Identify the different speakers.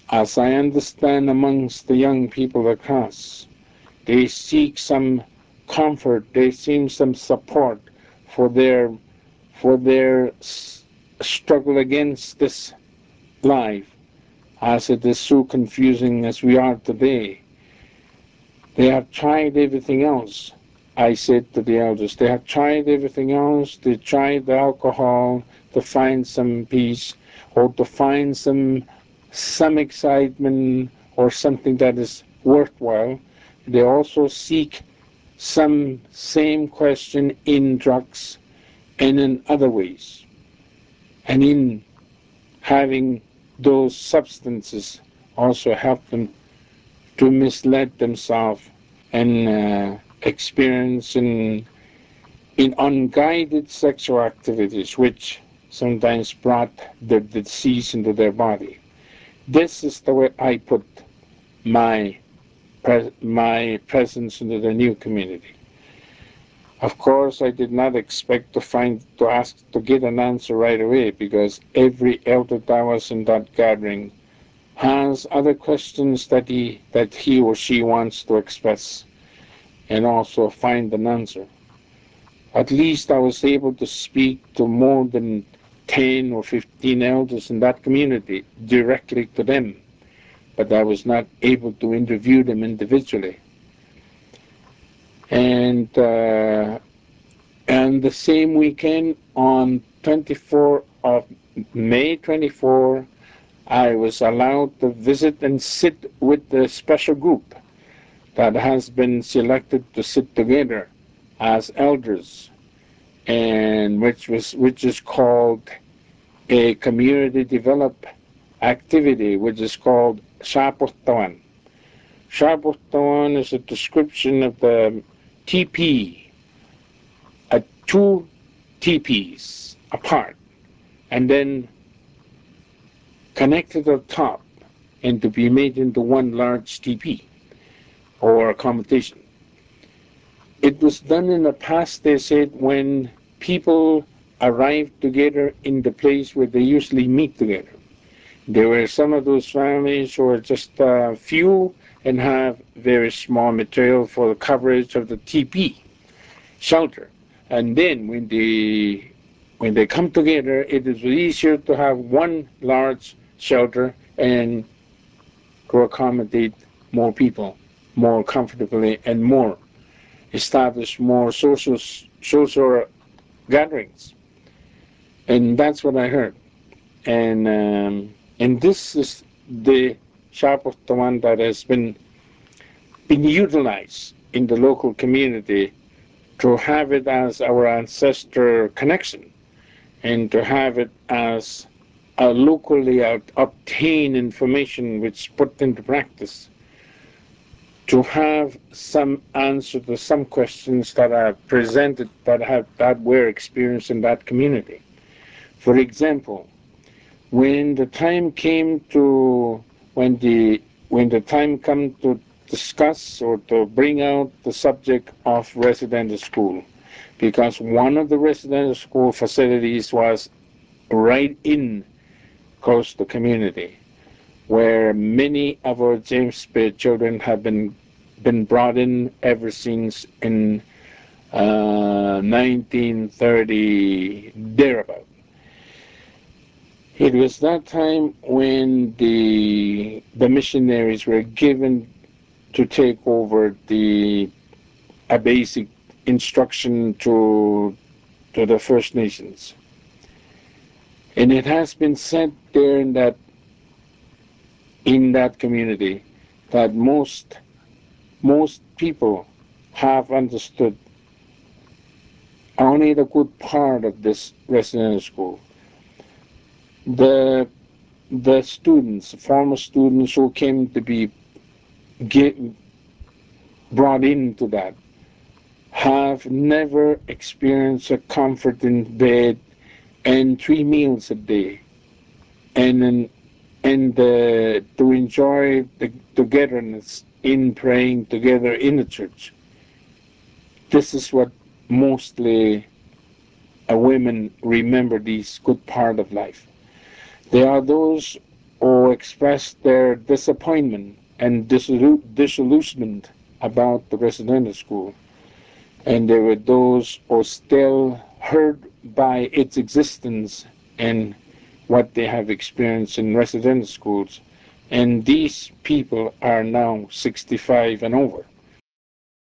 Speaker 1: As I understand amongst the young people across, they seek some comfort, they seek some support for their struggle against this life, as it is so confusing as we are today. They have tried everything else. I said to the elders, they have tried everything else. They tried the alcohol to find some peace, or to find some excitement, or something that is worthwhile. They also seek some same question in drugs and in other ways. And in having those substances also help them to mislead themselves and experience in unguided sexual activities, which sometimes brought the disease into their body. This is the way I put my my presence into the new community. Of course, I did not expect to ask to get an answer right away, because every elder that was in that gathering has other questions that he or she wants to express and also find an answer. At least I was able to speak to more than 10 or 15 elders in that community directly to them, but I was not able to interview them individually. And the same weekend, on 24 of May 24, I was allowed to visit and sit with the special group that has been selected to sit together as elders, and which is called a community develop activity, which is called Shaportawan. Shaportawan is a description of the TP, two TPs apart, and then connected at the top, and to be made into one large TP or accommodation. It was done in the past, they said, when people arrived together in the place where they usually meet together. There were some of those families who are just few and have very small material for the coverage of the TP shelter. And then when they come together, it is easier to have one large shelter and to accommodate more people more comfortably and more establish more social gatherings. And that's what I heard. And this is the sharp of the one that has been utilized in the local community to have it as our ancestor connection, and to have it as a locally obtained information which put into practice, to have some answer to some questions that are presented that were experienced in that community. For example, when the time came to when the time come to discuss or to bring out the subject of residential school, because one of the residential school facilities was right in close to the community, where many of our James Spirit children have been brought in ever since in 1930 thereabout. It was that time when the missionaries were given to take over a basic instruction to the First Nations. And it has been said there in that community that most people have understood only the good part of this residential school. The students, former students who came to be brought into that, have never experienced a comfort in bed and 3 meals a day, and to enjoy the togetherness in praying together in the church. This is what mostly women remember, these good part of life. There are those or expressed their disappointment and disillusionment about the residential school. And there were those who still hurt by its existence and what they have experienced in residential schools. And these people are now 65 and over.